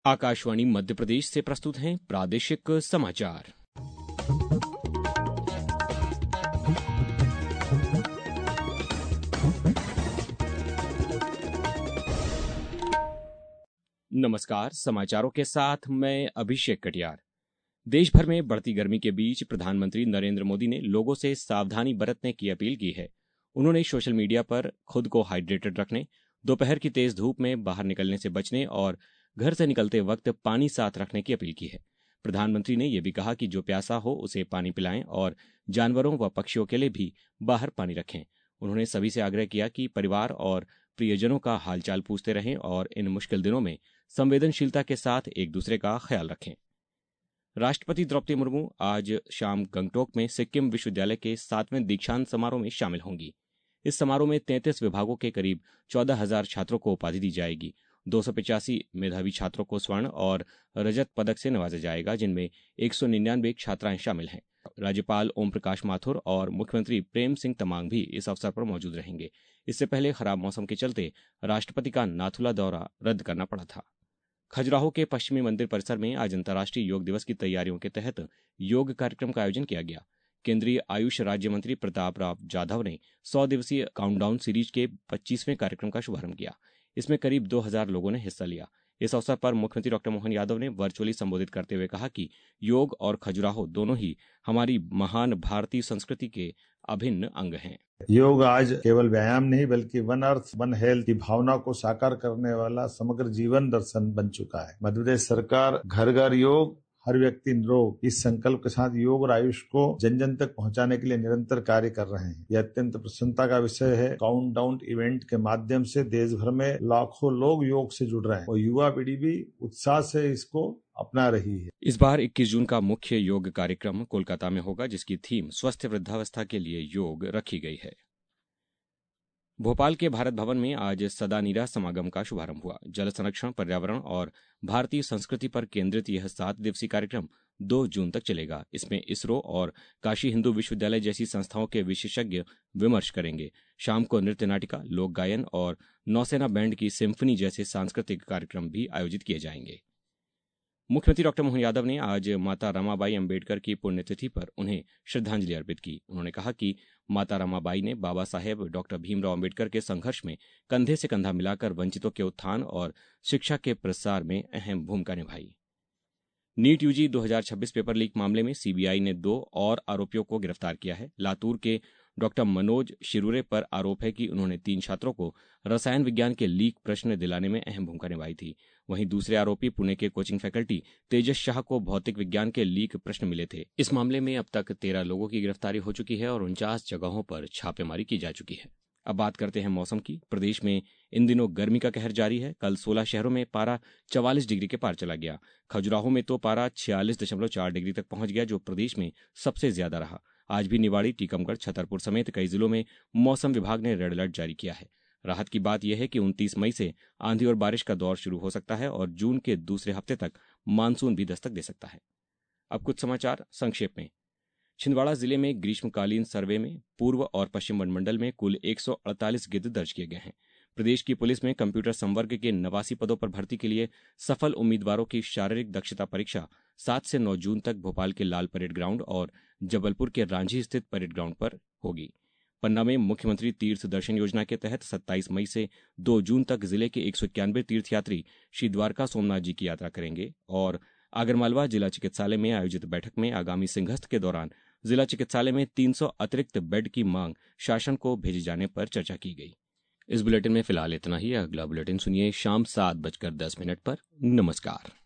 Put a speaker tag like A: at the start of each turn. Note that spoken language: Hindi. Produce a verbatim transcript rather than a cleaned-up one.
A: आकाशवाणी मध्य प्रदेश से प्रस्तुत हैं प्रादेशिक समाचार। नमस्कार, समाचारों के साथ मैं अभिषेक कटियार। देश भर में बढ़ती गर्मी के बीच प्रधानमंत्री नरेंद्र मोदी ने लोगों से सावधानी बरतने की अपील की है। उन्होंने सोशल मीडिया पर खुद को हाइड्रेटेड रखने, दोपहर की तेज धूप में बाहर निकलने से बचने और घर से निकलते वक्त पानी साथ रखने की अपील की है। प्रधानमंत्री ने यह भी कहा कि जो प्यासा हो उसे पानी पिलाएं और जानवरों व पक्षियों के लिए भी बाहर पानी रखें। उन्होंने सभी से आग्रह किया कि परिवार और प्रियजनों का हालचाल पूछते रहें और इन मुश्किल दिनों में संवेदनशीलता के साथ एक दूसरे का ख्याल रखें। राष्ट्रपति द्रौपदी मुर्मू आज शाम गंगटोक में सिक्किम विश्वविद्यालय के सातवें दीक्षांत समारोह में शामिल होंगी। इस समारोह में तैंतीस विभागों के करीब चौदह हजार छात्रों को उपाधि दी जाएगी। दो सौ पिचासी मेधावी छात्रों को स्वर्ण और रजत पदक से नवाजा जाएगा, जिनमें एक सौ निन्यानवे छात्राएं शामिल हैं। राज्यपाल ओम प्रकाश माथुर और मुख्यमंत्री प्रेम सिंह तमांग भी इस अवसर पर मौजूद रहेंगे। इससे पहले खराब मौसम के चलते राष्ट्रपति का नाथुला दौरा रद्द करना पड़ा था। खजुराहो के पश्चिमी मंदिर परिसर में आज अंतर्राष्ट्रीय योग दिवस की तैयारियों के तहत योग कार्यक्रम का आयोजन किया गया। केंद्रीय आयुष राज्य मंत्री प्रताप राव जाधव ने सौ दिवसीय काउंटडाउन सीरीज के पच्चीसवें कार्यक्रम का शुभारंभ किया। इसमें करीब दो हजार लोगों ने हिस्सा लिया। इस अवसर पर मुख्यमंत्री डॉक्टर मोहन यादव ने वर्चुअली संबोधित करते हुए कहा कि योग और खजुराहो दोनों ही हमारी महान भारतीय संस्कृति के अभिन्न अंग हैं।
B: योग आज केवल व्यायाम नहीं बल्कि वन अर्थ वन हेल्थ की भावना को साकार करने वाला समग्र जीवन दर्शन बन चुका है। मध्य प्रदेश सरकार घर घर योग, हर व्यक्ति निरोग इस संकल्प के साथ योग और आयुष को जन जन तक पहुंचाने के लिए निरंतर कार्य कर रहे हैं। यह अत्यंत प्रसन्नता का विषय है। काउंटडाउन इवेंट के माध्यम से देश भर में लाखों लोग योग से जुड़ रहे हैं और युवा पीढ़ी भी उत्साह से इसको अपना रही है।
A: इस बार इक्कीस जून का मुख्य योग कार्यक्रम कोलकाता में होगा, जिसकी थीम स्वस्थ वृद्धावस्था के लिए योग रखी गई है। भोपाल के भारत भवन में आज सदानीरा समागम का शुभारंभ हुआ। जल संरक्षण, पर्यावरण और भारतीय संस्कृति पर केंद्रित यह सात दिवसीय कार्यक्रम दो जून तक चलेगा। इसमें इसरो और काशी हिंदू विश्वविद्यालय जैसी संस्थाओं के विशेषज्ञ विमर्श करेंगे। शाम को नृत्य नाटिका, लोक गायन और नौसेना बैंड की सिम्फनी जैसे सांस्कृतिक कार्यक्रम भी आयोजित किए जाएंगे। मुख्यमंत्री डॉक्टर मोहन यादव ने आज माता रमाबाई अंबेडकर की पुण्यतिथि पर उन्हें श्रद्धांजलि अर्पित की। उन्होंने कहा कि माता रमाबाई ने बाबा साहेब डॉक्टर भीमराव अंबेडकर के संघर्ष में कंधे से कंधा मिलाकर वंचितों के उत्थान और शिक्षा के प्रसार में अहम भूमिका निभाई। नीट यूजी दो हजार छब्बीस पेपर लीक मामले में सीबीआई ने दो और आरोपियों को गिरफ्तार किया है। लातूर के डॉक्टर मनोज शिरूरे पर आरोप है कि उन्होंने तीन छात्रों को रसायन विज्ञान के लीक प्रश्न दिलाने में अहम भूमिका निभाई थी। वहीं दूसरे आरोपी पुणे के कोचिंग फैकल्टी तेजस शाह को भौतिक विज्ञान के लीक प्रश्न मिले थे। इस मामले में अब तक तेरह लोगों की गिरफ्तारी हो चुकी है और उनचास जगहों पर छापेमारी की जा चुकी है। अब बात करते हैं मौसम की। प्रदेश में इन दिनों गर्मी का कहर जारी है। कल सोलह शहरों में पारा चवालीस डिग्री के पार चला गया। खजुराहो में तो पारा छियालीस दशमलव चार डिग्री तक पहुंच गया, जो प्रदेश में सबसे ज्यादा रहा। आज भी निवाड़ी, टीकमगढ़, छतरपुर समेत कई जिलों में मौसम विभाग ने रेड अलर्ट जारी किया है। राहत की बात यह है कि उनतीस मई से आंधी और बारिश का दौर शुरू हो सकता है और जून के दूसरे हफ्ते तक मानसून भी दस्तक दे सकता है। अब कुछ समाचार संक्षेप में। छिंदवाड़ा जिले में ग्रीष्मकालीन सर्वे में पूर्व और पश्चिम वनमंडल में कुल एक सौ अड़तालीस गिद्ध दर्ज किए गए हैं। प्रदेश की पुलिस में कंप्यूटर संवर्ग के नवासी पदों पर भर्ती के लिए सफल उम्मीदवारों की शारीरिक दक्षता परीक्षा सात से नौ जून तक भोपाल के लाल परेड ग्राउंड और जबलपुर के रांझी स्थित परेड ग्राउंड पर होगी। पन्ना में मुख्यमंत्री तीर्थ दर्शन योजना के तहत सत्ताईस मई से दो जून तक जिले के एक सौ इक्यानवे तीर्थयात्री श्री द्वारका सोमनाथ जी की यात्रा करेंगे। और आगरमालवा जिला चिकित्सालय में आयोजित बैठक में आगामी सिंहस्थ के दौरान जिला चिकित्सालय में तीन सौ अतिरिक्त बेड की मांग शासन को भेजे जाने पर चर्चा की गई। इस बुलेटिन में फिलहाल इतना ही। अगला बुलेटिन सुनिए शाम सात बजकर दस मिनट पर। नमस्कार।